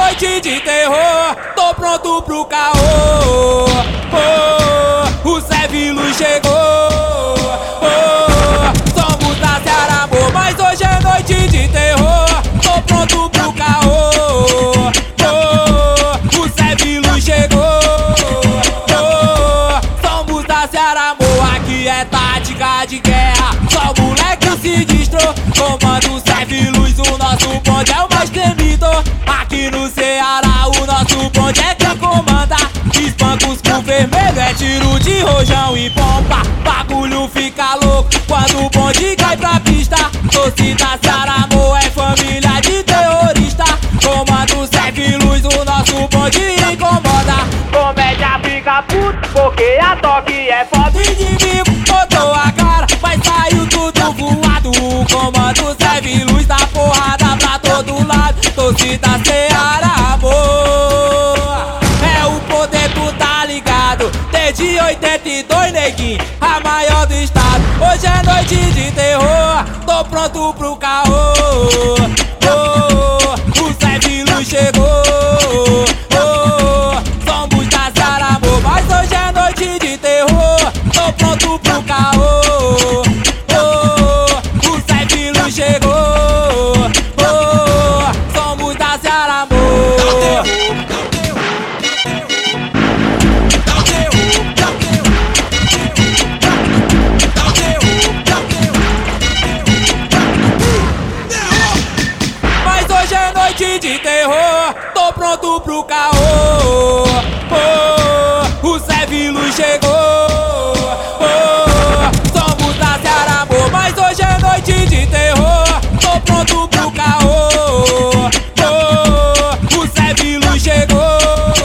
noite de terror, tô pronto pro caô. O Sevilus chegou. Somos da Seara Amor, mas hoje é noite de terror, tô pronto pro caô. O Sevilus chegou. Somos da Seara Amor, aqui é tática de guerra, só moleque se destrou. Comando o Sevilus, o nosso bonde é o mais temido. Aqui no Ceará o nosso bonde é quem comanda. Espancos com vermelho, é tiro de rojão e pompa. Bagulho fica louco quando o bonde cai pra pista. Torcida Seara Amor é família de terrorista. Comando o Sevilus, o nosso bonde incomoda. Comédia fica puto porque a toque é foda. Inimigo botou a cara, mas saiu tudo voado. O comando Sevilus dá porrada pra todo lado. Torcida Seara Amor é o poder, tu tá ligado. Desde 82, neguinho, a maior do estado. Hoje é noite de terror, tô pronto pro caô. O Sevilus chegou. Somos da Seara Amor, mas hoje é noite de terror, tô pronto pro caô. O Sevilus chegou. Somos da Seara Amor. Mas hoje é noite de terror, tô pronto pro caô. O Sevilus chegou. Somos da Seara Amor, mas hoje é noite de terror, tô pronto pro caô. O Sevilus chegou.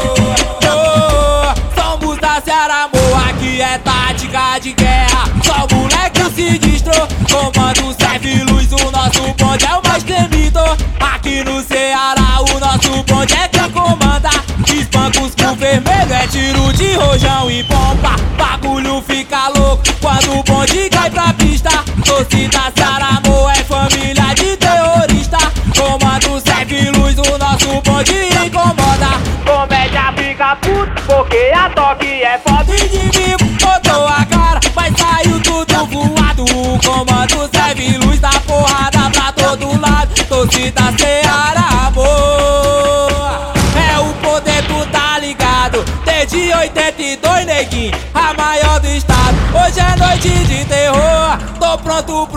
Somos da Seara Amor, aqui é tática de guerra, só moleque se destrou. Comando o Sevilus, o nosso bonde é o mais temido. Aqui no Ceará o nosso bonde é quem comanda. Espancos com vermelho, é tiro de rojão e pompa. Bagulho fica louco quando o bonde cai pra pista. Torcida Seara Amor é família de terrorista. Comando o Sevilus, o nosso bonde incomoda. Comédia fica puto porque a toque é foda. Inimigo botou a cara, mas saiu tudo voado. O comando Sevilus dá porrada pra todo lado. Torcida Seara Amor é o poder, tu tá ligado. Desde 82, neguinho, a maior do estado. Hoje é noite de terror, tô pronto